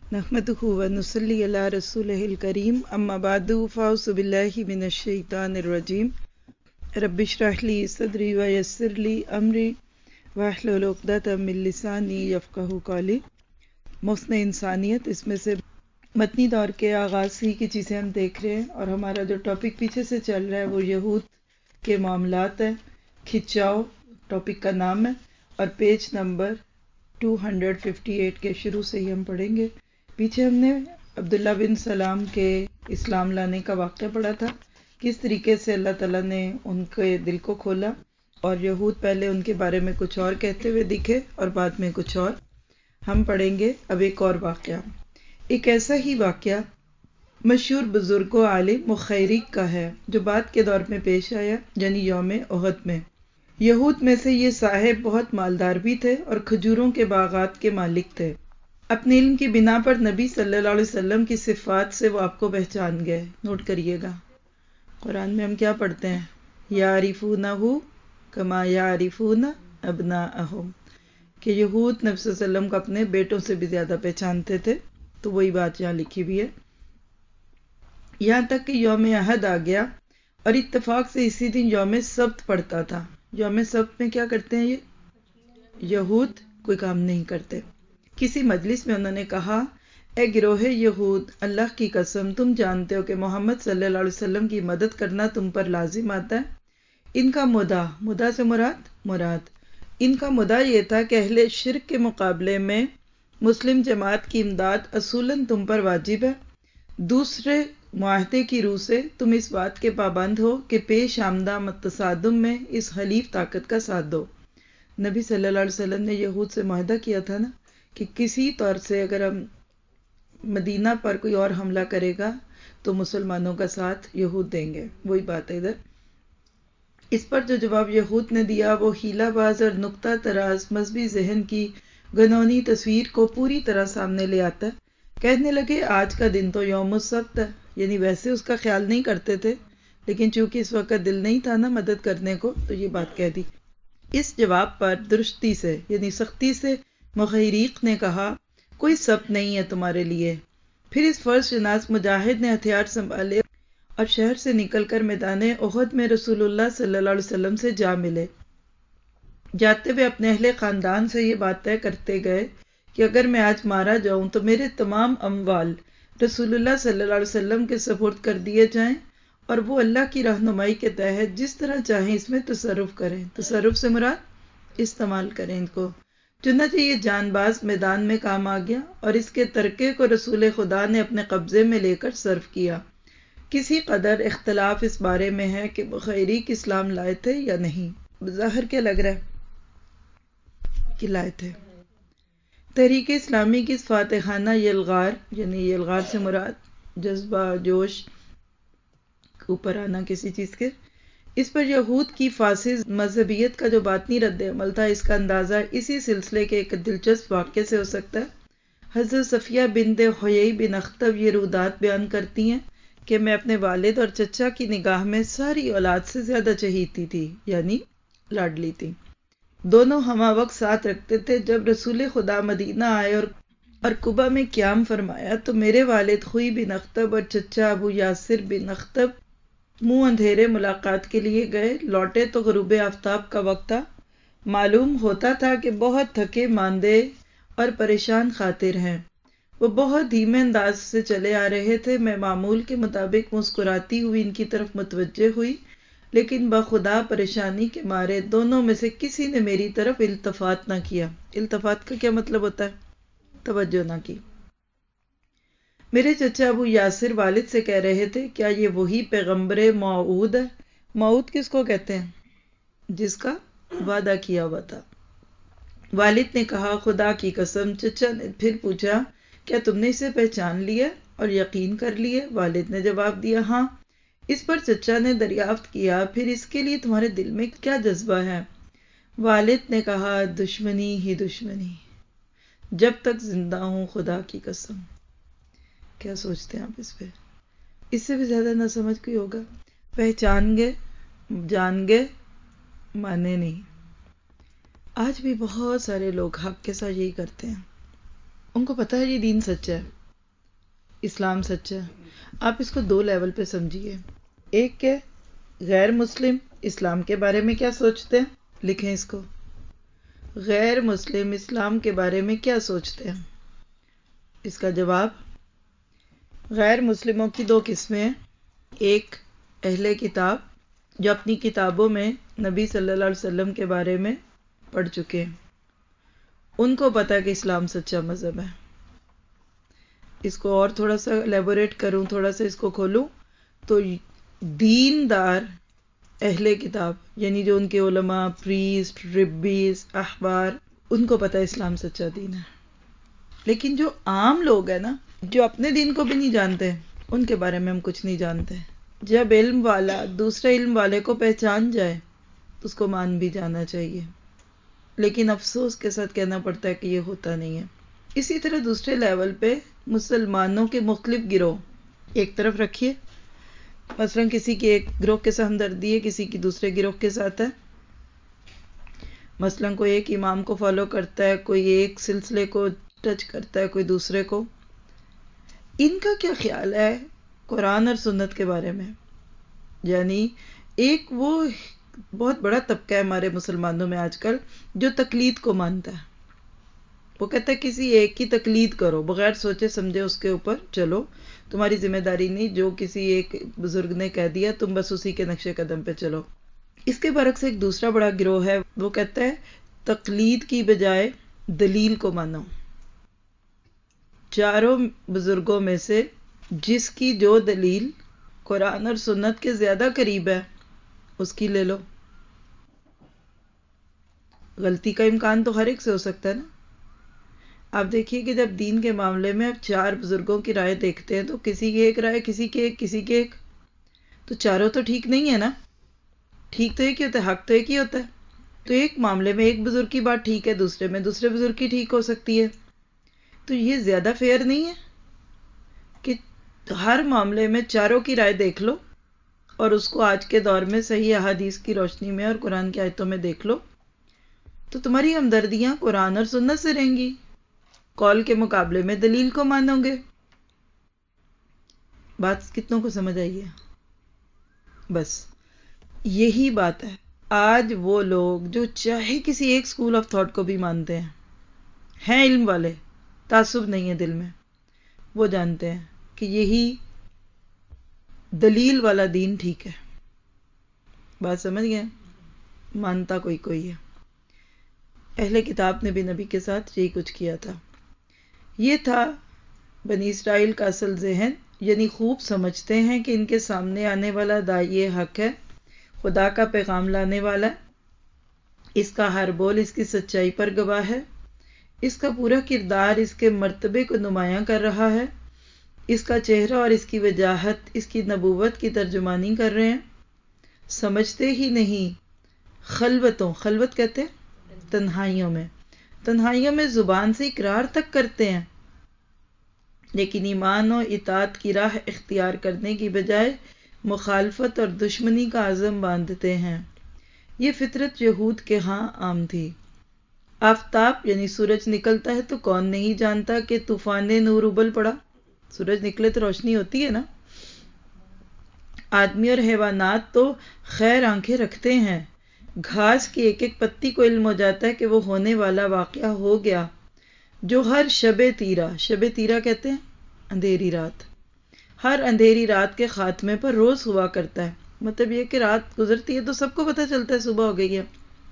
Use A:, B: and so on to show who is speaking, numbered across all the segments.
A: نحمده ونصلي على رسوله الكريم اما بعد فاعوذ بالله من الشیطان الرجیم رب اشرح لي صدری ويسر لي امری واحلل عقدۃ من لسانی یفقهوا قولی۔ محسن انسانیت، اس میں سے مدنی دور کے آغاز ہی کی چیزیں ہم دیکھ رہے ہیں، اور ہمارا جو ٹاپک پیچھے سے چل رہا ہے وہ یہود کے معاملات ہے۔ کھچاؤ ٹاپک کا نام ہے، اور پیج نمبر 258 کے شروع سے ہی ہم پڑھیں گے۔ پیچھے ہم نے عبداللہ بن سلام کے اسلام لانے کا واقعہ پڑھا تھا، کس طریقے سے اللہ تعالیٰ نے ان کے دل کو کھولا، اور یہود پہلے ان کے بارے میں کچھ اور کہتے ہوئے دکھے اور بعد میں کچھ اور۔ ہم پڑھیں گے اب ایک اور واقعہ۔ ایک ایسا ہی واقعہ مشہور بزرگ و عالم مخیرق کا ہے جو بعد کے دور میں پیش آیا، یعنی یوم احد میں۔ یہود میں سے یہ صاحب بہت مالدار بھی تھے اور کھجوروں کے باغات کے مالک تھے۔ اپنے علم کی بنا پر نبی صلی اللہ علیہ وسلم کی صفات سے وہ آپ کو پہچان گئے۔ نوٹ کریے گا، قرآن میں ہم کیا پڑھتے ہیں؟ یعرفونہ کما یعرفون ابناءہم، کہ یہود نبی صلی اللہ علیہ وسلم کو اپنے بیٹوں سے بھی زیادہ پہچانتے تھے۔ تو وہی بات یہاں لکھی بھی ہے، یہاں تک کہ یوم احد آ گیا اور اتفاق سے اسی دن یوم سبت پڑتا تھا۔ یوم سبت میں کیا کرتے ہیں یہ یہود؟ کوئی کام نہیں کرتے۔ کسی مجلس میں انہوں نے کہا، اے گروہ یہود، اللہ کی قسم تم جانتے ہو کہ محمد صلی اللہ علیہ وسلم کی مدد کرنا تم پر لازم آتا ہے۔ ان کا مدعا سے مراد ان کا مدعا یہ تھا کہ اہل شرک کے مقابلے میں مسلم جماعت کی امداد اصولاً تم پر واجب ہے۔ دوسرے معاہدے کی روح سے تم اس بات کے پابند ہو کہ پیش آمدہ تصادم میں اس حلیف طاقت کا ساتھ دو۔ نبی صلی اللہ علیہ وسلم نے یہود سے معاہدہ کیا تھا نا کہ کسی طور سے اگر ہم مدینہ پر کوئی اور حملہ کرے گا تو مسلمانوں کا ساتھ یہود دیں گے۔ وہی بات ہے ادھر۔ اس پر جو جواب یہود نے دیا وہ ہیلہ باز اور نکتہ طراز مذہبی ذہن کی گھنونی تصویر کو پوری طرح سامنے لے آتا ہے۔ کہنے لگے آج کا دن تو یوم السبت ہے، یعنی ویسے اس کا خیال نہیں کرتے تھے، لیکن چونکہ اس وقت دل نہیں تھا نا مدد کرنے کو، تو یہ بات کہہ دی۔ اس جواب پر درستی سے یعنی سختی سے مخیرق نے کہا، کوئی سبت نہیں ہے تمہارے لیے۔ پھر اس فرض شناس مجاہد نے ہتھیار سنبھالے اور شہر سے نکل کر میدان احد میں رسول اللہ صلی اللہ علیہ وسلم سے جا ملے۔ جاتے ہوئے اپنے اہل خاندان سے یہ بات طے کرتے گئے کہ اگر میں آج مارا جاؤں تو میرے تمام اموال رسول اللہ صلی اللہ علیہ وسلم کے سپرد کر دیے جائیں، اور وہ اللہ کی رہنمائی کے تحت جس طرح چاہیں اس میں تصرف کریں۔ تصرف سے مراد استعمال کریں ان کو۔ چنانچہ یہ جان باز میدان میں کام آ گیا اور اس کے ترکے کو رسول خدا نے اپنے قبضے میں لے کر صرف کیا۔ کسی قدر اختلاف اس بارے میں ہے کہ مخیرق اسلام لائے تھے یا نہیں۔ بظاہر کیا لگ رہا ہے کہ لائے تھے۔ تحریک اسلامی کی فاتحانہ یلغار، یعنی یلغار سے مراد جذبہ، جوش، اوپر آنا کسی چیز کے، اس پر یہود کی فاسد مذہبیت کا جو باطنی رد عمل تھا، اس کا اندازہ اسی سلسلے کے ایک دلچسپ واقعے سے ہو سکتا ہے۔ حضرت صفیہ بنت حیی بن اخطب یہ رودات بیان کرتی ہیں کہ میں اپنے والد اور چچا کی نگاہ میں ساری اولاد سے زیادہ چہیتی تھی، یعنی لاڈلی تھی۔ دونوں ہمہ وقت ساتھ رکھتے تھے۔ جب رسول خدا مدینہ آئے اور قباء میں قیام فرمایا تو میرے والد خوئی بن اخطب اور چچا ابو یاسر بن اخطب منہ اندھیرے ملاقات کے لیے گئے۔ لوٹے تو غروب آفتاب کا وقت تھا۔ معلوم ہوتا تھا کہ بہت تھکے ماندے اور پریشان خاطر ہیں۔ وہ بہت دھیمے انداز سے چلے آ رہے تھے۔ میں معمول کے مطابق مسکراتی ہوئی ان کی طرف متوجہ ہوئی، لیکن بخدا پریشانی کے مارے دونوں میں سے کسی نے میری طرف التفات نہ کیا۔ التفات کا کیا مطلب ہوتا ہے؟ توجہ نہ کی۔ میرے چچا ابو یاسر والد سے کہہ رہے تھے، کیا یہ وہی پیغمبر موعود ہے؟ موعود کس کو کہتے ہیں؟ جس کا وعدہ کیا ہوا تھا۔ والد نے کہا، خدا کی قسم۔ چچا نے پھر پوچھا، کیا تم نے اسے پہچان لیا اور یقین کر لیے؟ والد نے جواب دیا، ہاں۔ اس پر چچا نے دریافت کیا، پھر اس کے لیے تمہارے دل میں کیا جذبہ ہے؟ والد نے کہا، دشمنی ہی دشمنی، جب تک زندہ ہوں، خدا کی قسم۔ کیا سوچتے ہیں آپ اس پہ؟ اس سے بھی زیادہ نہ سمجھ کوئی ہوگا؟ پہچان گئے، جان گئے، مانے نہیں۔ آج بھی بہت سارے لوگ حق کے ساتھ یہی کرتے ہیں۔ ان کو پتہ ہے یہ دین سچا ہے، اسلام سچا ہے. آپ اس کو دو لیول پہ سمجھیے. ایک کہ غیر مسلم اسلام کے بارے میں کیا سوچتے ہیں، لکھیں اس کو. غیر مسلم اسلام کے بارے میں کیا سوچتے ہیں؟ اس کا جواب، غیر مسلموں کی دو قسمیں ہیں. ایک اہل کتاب جو اپنی کتابوں میں نبی صلی اللہ علیہ وسلم کے بارے میں پڑھ چکے ہیں، ان کو پتا کہ اسلام سچا مذہب ہے. اس کو اور تھوڑا سا الیبوریٹ کروں، تھوڑا سا اس کو کھولوں تو دیندار اہل کتاب یعنی جو ان کے علماء، پریسٹ، ربیز، احبار، ان کو پتا اسلام سچا دین ہے. لیکن جو عام لوگ ہیں نا، جو اپنے دین کو بھی نہیں جانتے، ان کے بارے میں ہم کچھ نہیں جانتے. جب علم والا دوسرے علم والے کو پہچان جائے تو اس کو مان بھی جانا چاہیے. لیکن افسوس کے ساتھ کہنا پڑتا ہے کہ یہ ہوتا نہیں ہے. اسی طرح دوسرے لیول پہ مسلمانوں کے مختلف گروہ ایک طرف رکھیے. مثلا کسی کی ایک گروہ کے ساتھ ہمدردی ہے، کسی کی دوسرے گروہ کے ساتھ ہے. مثلا کوئی ایک امام کو فالو کرتا ہے، کوئی ایک سلسلے کو ٹچ کرتا ہے، کوئی دوسرے کو. ان کا کیا خیال ہے قرآن اور سنت کے بارے میں؟ یعنی ایک وہ بہت بڑا طبقہ ہے ہمارے مسلمانوں میں آج کل جو تقلید کو مانتا ہے. وہ کہتا ہے کسی ایک کی تقلید کرو، بغیر سوچے سمجھے اس کے اوپر چلو، تمہاری ذمہ داری نہیں، جو کسی ایک بزرگ نے کہہ دیا تم بس اسی کے نقش قدم پہ چلو. اس کے برعکس ایک دوسرا بڑا گروہ ہے، وہ کہتا ہے تقلید کی بجائے دلیل کو مانو. چاروں بزرگوں میں سے جس کی جو دلیل قرآن اور سنت کے زیادہ قریب ہے اس کی لے لو. غلطی کا امکان تو ہر ایک سے ہو سکتا ہے نا. آپ دیکھیے کہ جب دین کے معاملے میں آپ چار بزرگوں کی رائے دیکھتے ہیں تو کسی کی ایک رائے، کسی کی ایک، کسی کی ایک، تو چاروں تو ٹھیک نہیں ہے نا. ٹھیک تو ایک ہی ہوتا ہے، حق تو ایک ہی ہوتا ہے. تو ایک معاملے میں ایک بزرگ کی بات ٹھیک ہے، دوسرے میں دوسرے بزرگ کی ٹھیک ہو سکتی ہے. تو یہ زیادہ فیئر نہیں ہے کہ ہر معاملے میں چاروں کی رائے دیکھ لو اور اس کو آج کے دور میں صحیح احادیث کی روشنی میں اور قرآن کی آیتوں میں دیکھ لو تو تمہاری ہمدردیاں قرآن اور سنت سے رہیں گی، قول کے مقابلے میں دلیل کو مانو گے. بات کتنوں کو سمجھ آئی ہے؟ بس یہی بات ہے. آج وہ لوگ جو چاہے کسی ایک اسکول آف تھاٹ کو بھی مانتے ہیں علم والے، تعصب نہیں ہے دل میں، وہ جانتے ہیں کہ یہی دلیل والا دین ٹھیک ہے. بات سمجھ گئے؟ مانتا کوئی کوئی ہے. اہل کتاب نے بھی نبی کے ساتھ یہی کچھ کیا تھا. یہ تھا بنی اسرائیل کا اصل ذہن، یعنی خوب سمجھتے ہیں کہ ان کے سامنے آنے والا داعی حق ہے، خدا کا پیغام لانے والا ہے، اس کا ہر بول اس کی سچائی پر گواہ ہے، اس کا پورا کردار اس کے مرتبے کو نمایاں کر رہا ہے، اس کا چہرہ اور اس کی وجاہت اس کی نبوت کی ترجمانی کر رہے ہیں. سمجھتے ہی نہیں، خلوت کہتے ہیں تنہائیوں میں زبان سے اقرار تک کرتے ہیں، لیکن ایمان و اطاعت کی راہ اختیار کرنے کی بجائے مخالفت اور دشمنی کا عزم باندھتے ہیں. یہ فطرت یہود کے ہاں عام تھی. آفتاب یعنی سورج نکلتا ہے تو کون نہیں جانتا کہ طوفان نور ابل پڑا. سورج نکلے تو روشنی ہوتی ہے نا. آدمی اور حیوانات تو خیر آنکھیں رکھتے ہیں، گھاس کی ایک ایک پتی کو علم ہو جاتا ہے کہ وہ ہونے والا واقعہ ہو گیا جو ہر شب تیرہ کہتے ہیں اندھیری رات، ہر اندھیری رات کے خاتمے پر روز ہوا کرتا ہے. مطلب یہ کہ رات گزرتی ہے تو سب کو پتہ چلتا ہے صبح ہو گئی ہے.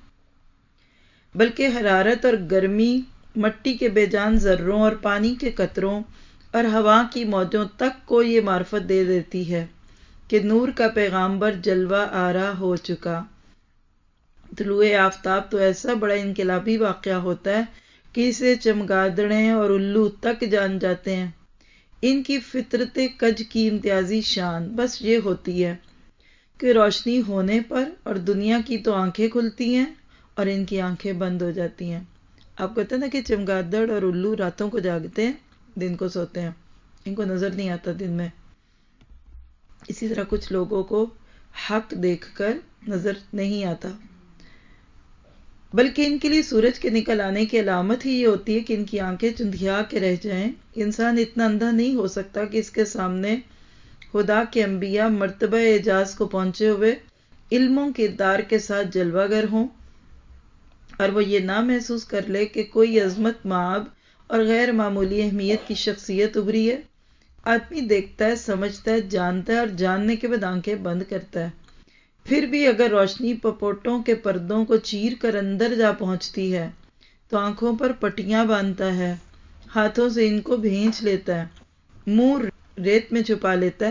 A: بلکہ حرارت اور گرمی مٹی کے بے جان ذروں اور پانی کے قطروں اور ہوا کی موجوں تک کو یہ معرفت دے دیتی ہے کہ نور کا پیغامبر جلوہ آرا ہو چکا. طلوع آفتاب تو ایسا بڑا انقلابی واقعہ ہوتا ہے کہ اسے چمگادڑیں اور الو تک جان جاتے ہیں. ان کی فطرت کج کی امتیازی شان بس یہ ہوتی ہے کہ روشنی ہونے پر اور دنیا کی تو آنکھیں کھلتی ہیں اور ان کی آنکھیں بند ہو جاتی ہیں. آپ کہتے ہیں نا کہ چمگادڑ اور الو راتوں کو جاگتے ہیں، دن کو سوتے ہیں، ان کو نظر نہیں آتا دن میں. اسی طرح کچھ لوگوں کو حق دیکھ کر نظر نہیں آتا، بلکہ ان کے لیے سورج کے نکل آنے کی علامت ہی یہ ہوتی ہے کہ ان کی آنکھیں چندھیا کے رہ جائیں. انسان اتنا اندھا نہیں ہو سکتا کہ اس کے سامنے خدا کے انبیاء مرتبہ اعجاز کو پہنچے ہوئے علم و کردار کے ساتھ جلوہ گر ہوں اور وہ یہ نہ محسوس کر لے کہ کوئی عظمت مآب اور غیر معمولی اہمیت کی شخصیت ابھری ہے. آدمی دیکھتا ہے، سمجھتا ہے، جانتا ہے اور جاننے کے بعد آنکھیں بند کرتا ہے. پھر بھی اگر روشنی پپوٹوں کے پردوں کو چیر کر اندر جا پہنچتی ہے تو آنکھوں پر پٹیاں باندھتا ہے، ہاتھوں سے ان کو بھینچ لیتا ہے، منہ ریت میں چھپا لیتا ہے،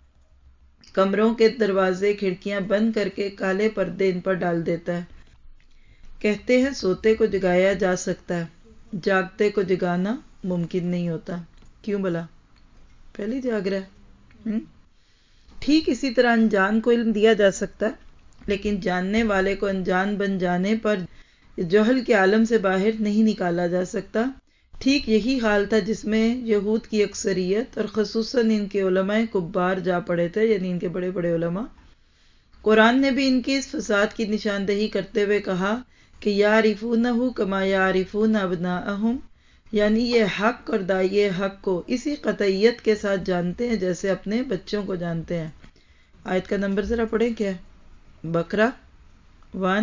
A: کمروں کے دروازے کھڑکیاں بند کر کے کالے پردے ان پر ڈال دیتا ہے. کہتے ہیں سوتے کو جگایا جا سکتا ہے، جاگتے کو جگانا ممکن نہیں ہوتا. کیوں بلا؟ پہلے جاگ رہا ہے. ٹھیک اسی طرح انجان کو علم دیا جا سکتا ہے لیکن جاننے والے کو انجان بن جانے پر جہل کے عالم سے باہر نہیں نکالا جا سکتا. ٹھیک یہی حال تھا جس میں یہود کی اکثریت اور خصوصاً ان کے علماء کبار جا پڑے تھے، یعنی ان کے بڑے بڑے علماء. قرآن نے بھی ان کی اس فساد کی نشاندہی کرتے ہوئے کہا کہ یعرفونہ کما یعرفون ابناءہم، یعنی یہ حق اور داعی حق کو اسی قطعیت کے ساتھ جانتے ہیں جیسے اپنے بچوں کو جانتے ہیں. آیت کا نمبر ذرا پڑھیں. کیا ہے؟ بقرہ 1.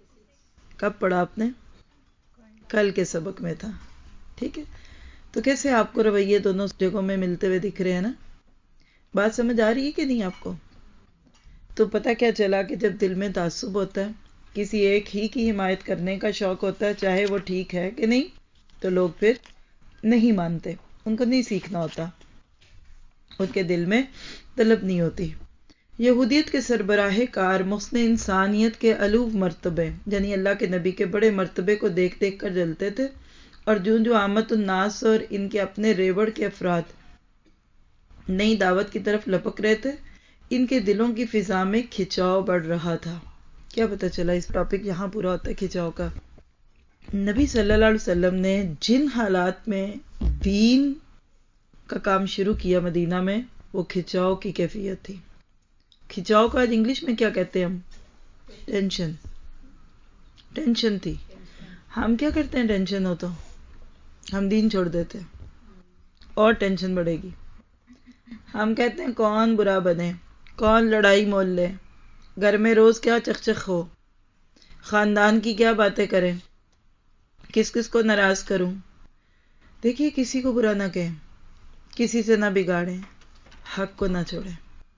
A: کب پڑھا آپ نے؟ کل کے سبق میں تھا. ٹھیک ہے، تو کیسے آپ کو رویے دونوں جگہوں میں ملتے ہوئے دکھ رہے ہیں نا؟ بات سمجھ آ رہی ہے کہ نہیں آپ کو؟ تو پتہ کیا چلا کہ جب دل میں تعصب ہوتا ہے، کسی ایک ہی کی حمایت کرنے کا شوق ہوتا ہے، چاہے وہ ٹھیک ہے کہ نہیں، تو لوگ پھر نہیں مانتے، ان کو نہیں سیکھنا ہوتا، ان کے دل میں طلب نہیں ہوتی. یہودیت کے سربراہ کار محسن انسانیت کے علو مرتبے، یعنی اللہ کے نبی کے بڑے مرتبے کو دیکھ دیکھ کر جلتے تھے، اور جو عامت الناس اور ان کے اپنے ریوڑ کے افراد نئی دعوت کی طرف لپک رہے تھے، ان کے دلوں کی فضا میں کھچاؤ بڑھ رہا تھا. کیا پتہ چلا؟ اس ٹاپک یہاں پورا ہوتا ہے کھچاؤ کا. نبی صلی اللہ علیہ وسلم نے جن حالات میں دین کا کام شروع کیا مدینہ میں، وہ کھچاؤ کی کیفیت تھی. کھچاؤ کو آج انگلش میں کیا کہتے ہیں ہم؟ ٹینشن. ٹینشن تھی. ہم کیا کرتے ہیں ٹینشن ہو تو؟ ہم دین چھوڑ دیتے اور ٹینشن بڑھے گی. ہم کہتے ہیں کون برا بنے، کون لڑائی مول لے، گھر میں روز کیا چکچک ہو، خاندان کی کیا باتیں کریں، کس کس کو ناراض کروں. دیکھیے، کسی کو برا نہ کہیں، کسی سے نہ بگاڑیں، حق کو نہ چھوڑیں.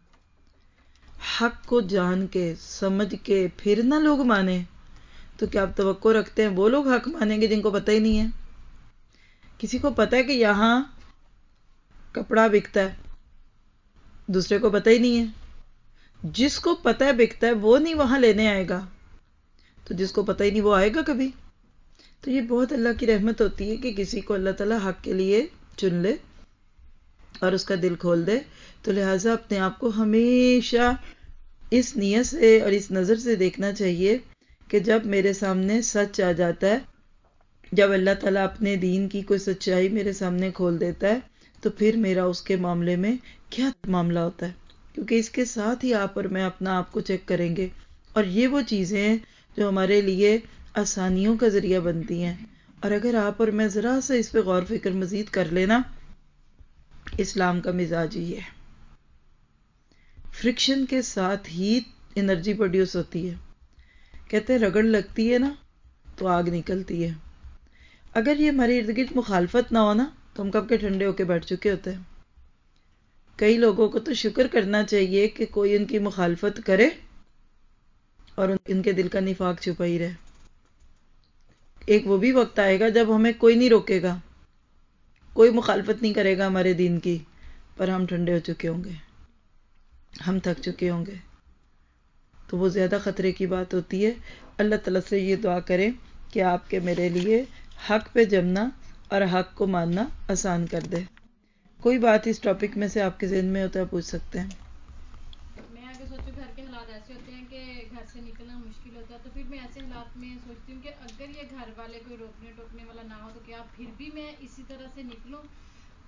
A: حق کو جان کے سمجھ کے پھر نہ لوگ مانیں تو کیا آپ توقع رکھتے ہیں وہ لوگ حق مانیں گے جن کو پتہ ہی نہیں ہے؟ کسی کو پتہ ہے کہ یہاں کپڑا بکتا ہے، دوسرے کو پتہ ہی نہیں ہے. جس کو پتہ ہے بکتا ہے وہ نہیں وہاں لینے آئے گا، تو جس کو پتہ ہی نہیں وہ آئے گا کبھی. تو یہ بہت اللہ کی رحمت ہوتی ہے کہ کسی کو اللہ تعالیٰ حق کے لیے چن لے اور اس کا دل کھول دے. تو لہٰذا اپنے آپ کو ہمیشہ اس نیت سے اور اس نظر سے دیکھنا چاہیے کہ جب میرے سامنے سچ آ جاتا ہے، جب اللہ تعالیٰ اپنے دین کی کوئی سچائی میرے سامنے کھول دیتا ہے، تو پھر میرا اس کے معاملے میں کیا معاملہ ہوتا ہے. کیونکہ اس کے ساتھ ہی آپ اور میں اپنا آپ کو چیک کریں گے، اور یہ وہ چیزیں ہیں جو ہمارے لیے آسانیوں کا ذریعہ بنتی ہیں. اور اگر آپ اور میں ذرا سا اس پہ غور فکر مزید کر لینا، اسلام کا مزاج ہی ہے. فرکشن کے ساتھ ہی انرجی پروڈیوس ہوتی ہے. کہتے ہیں رگڑ لگتی ہے نا تو آگ نکلتی ہے. اگر یہ ہمارے ارد گرد مخالفت نہ ہو نا تو ہم کب کے ٹھنڈے ہو کے بیٹھ چکے ہوتے ہیں. کئی لوگوں کو تو شکر کرنا چاہیے کہ کوئی ان کی مخالفت کرے اور ان کے دل کا نفاق چھپا ہی رہے. ایک وہ بھی وقت آئے گا جب ہمیں کوئی نہیں روکے گا، کوئی مخالفت نہیں کرے گا ہمارے دین کی، پر ہم ٹھنڈے ہو چکے ہوں گے، ہم تھک چکے ہوں گے. تو وہ زیادہ خطرے کی بات ہوتی ہے. اللہ تعالیٰ سے یہ دعا کریں کہ آپ کے میرے لیے حق پہ جمنا اور حق کو ماننا آسان کر دے. کوئی بات اس ٹاپک میں سے آپ کے ذہن میں ہوتا ہے پوچھ سکتے ہیں.
B: میں آگے سوچوں گھر کے حالات ایسے ہوتے ہیں کہ گھر سے نکلنا مشکل ہوتا ہے، تو پھر میں ایسے حالات میں سوچتی ہوں کہ اگر یہ گھر والے کوئی روکنے ٹوکنے والا نہ ہو تو کیا پھر بھی میں اسی طرح سے نکلوں.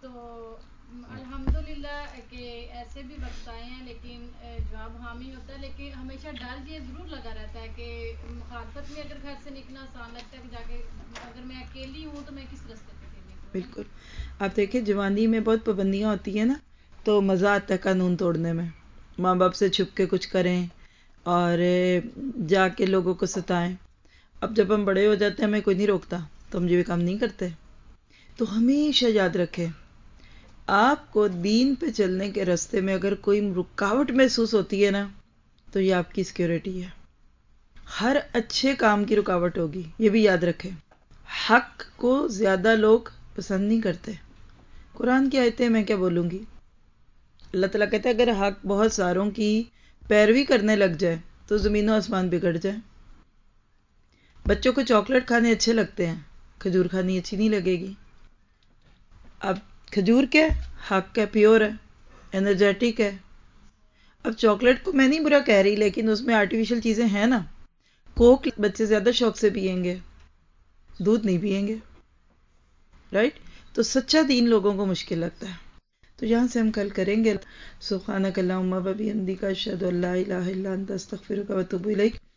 B: تو الحمدللہ کہ ایسے بھی وقت آئے ہیں لیکن جواب حامی ہوتا ہے، لیکن ہمیشہ ڈر یہ ضرور لگا رہتا ہے کہ مخالفت میں اگر گھر سے نکلنا آسان لگتا ہے کہ جا کے اگر میں اکیلی ہوں تو میں کس راستے پہ اکیلی ہوں.
A: بالکل. آپ دیکھیں جوانی میں بہت پابندیاں ہوتی ہیں نا، تو مزہ آتا ہے قانون توڑنے میں. ماں باپ سے چھپ کے کچھ کریں اور جا کے لوگوں کو ستائیں. اب جب ہم بڑے ہو جاتے ہیں ہمیں کوئی نہیں روکتا تو ہم یہ بھی کام نہیں کرتے. تو ہمیشہ یاد رکھیں، آپ کو دین پہ چلنے کے راستے میں اگر کوئی رکاوٹ محسوس ہوتی ہے نا تو یہ آپ کی سیکیورٹی ہے. ہر اچھے کام کی رکاوٹ ہوگی، یہ بھی یاد رکھیں. حق کو زیادہ لوگ پسند نہیں کرتے. قرآن کی آیتیں میں کیا بولوں گی، اللہ تعالیٰ کہتے ہیں اگر حق بہت ساروں کی پیروی کرنے لگ جائے تو زمین و آسمان بگڑ جائے. بچوں کو چاکلیٹ کھانے اچھے لگتے ہیں، کھجور کھانی اچھی نہیں لگے گی. اب کھجور کیا ہے؟ حق ہے، پیور ہے، انرجیٹک ہے. اب چاکلیٹ کو میں نہیں برا کہہ رہی، لیکن اس میں آرٹیفیشل چیزیں ہیں نا. کوک بچے زیادہ شوق سے پیئیں گے، دودھ نہیں پیئیں گے، رائٹ؟ تو سچا دین لوگوں کو مشکل لگتا ہے. تو یہاں سے ہم کل کریں گے. سبحانک اللہم و بحمدک اشہد ان لا الہ الا انت استغفرک و اتوب الیک.